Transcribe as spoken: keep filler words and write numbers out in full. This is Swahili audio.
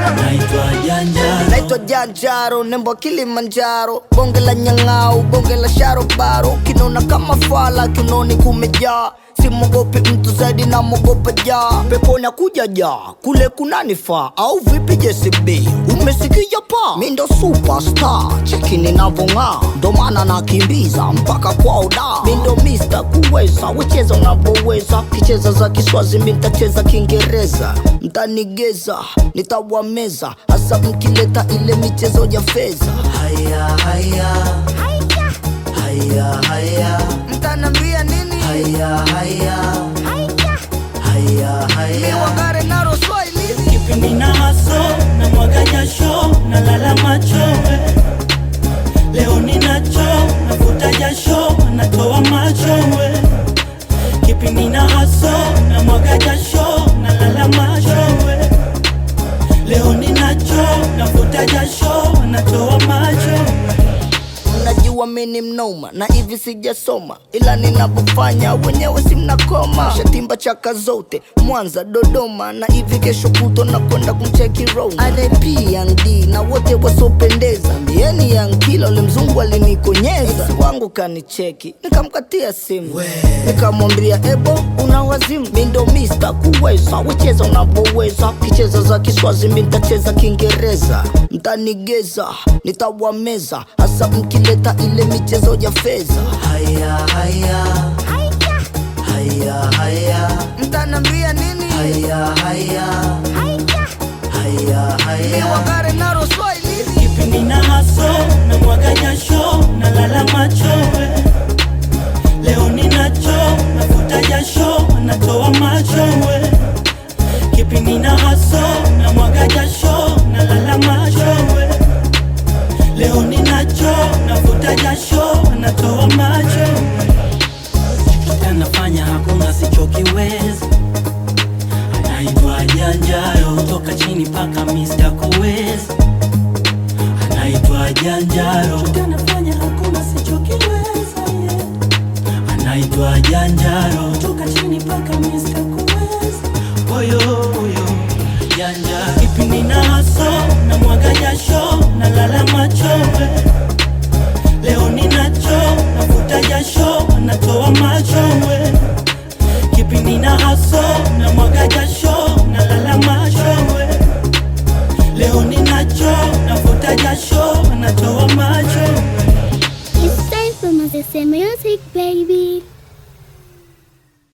naitwa Janjaro, naitwa Janjaro, nembo Kilimanjaro, bonge la nyang'au, bonge la sharobaro, kinona kama fala, kinoni kumejaa. Simogopi mtu zaidi na mogopa jaa. Pepona kuja jaa, kule kunanifaa. Au vipi J C B, umesikia pa? Mi ndo superstar, cheki ninavong'aa. Ndo maana nakimbiza mpaka kwa oda. Mi ndo mister kuweza, wecheza unavoweza. Kicheza za Kiswazi mi nitacheza Kiingereza. Mtanigeza, nitawameza, hasa mkileta ile michezo ya fedha. haya haya haya haya, Mtanambia nini? haya haya haya haya. Mi wangare naro Swahili. Kipindi na haso na mwaga jasho na lala macho, leo ninacho nafuta jasho natoa macho. Kipindi na haso na mwaga jasho na lala macho, leo ninacho nafuta jasho natoa macho. Najua mimi mnoma na hivi sijasoma, ila ninapofanya wenyewe si mnakoma. Shatimba chaka zote Mwanza Dodoma, na hivi kesho kuto na kwenda kumcheki Roma. R I P Young D na wote wasopendeza, mbieni Young Killer ule mzungu alinikonyeza. Ex wangu kanicheki, nikamkatia simu, nikamwambia ebo una wazimu. Mi ndo mister kuweza, wecheza unavoweza. Kicheza za Kiswazi mi nitacheza Kiingereza. Mtanigeza, nitawameza, hasa mkileta ile michezo ya fedha. Haya haya haya haya, Mtanambia nini? haya haya haya haya. Mi wangare naro Swahili. Kipindi na haso na mwaga jasho na lala macho, leo ninacho nafuta jasho natoa macho. Kipindi na haso na mwaga jasho na lala macho, leo ninacho nafuta jasho natoa macho. Nafanya hakuna sichokiweza, anaitwa Janjaro, toka chini paka mister kuweza. Anaitwa Janjaro, nafanya hakuna sichokiweza, yeah. Anaitwa Janjaro, toka chini paka mister kuweza. Oyo oyo Janjaro. Kipindi na haso na mwaga jasho na lala macho, leo ninacho nafuta jasho natoa macho. Kipindi na haso na mwaga jasho na lala macho, leo ninacho nafuta jasho natoa macho. It's time for Moses Music, baby.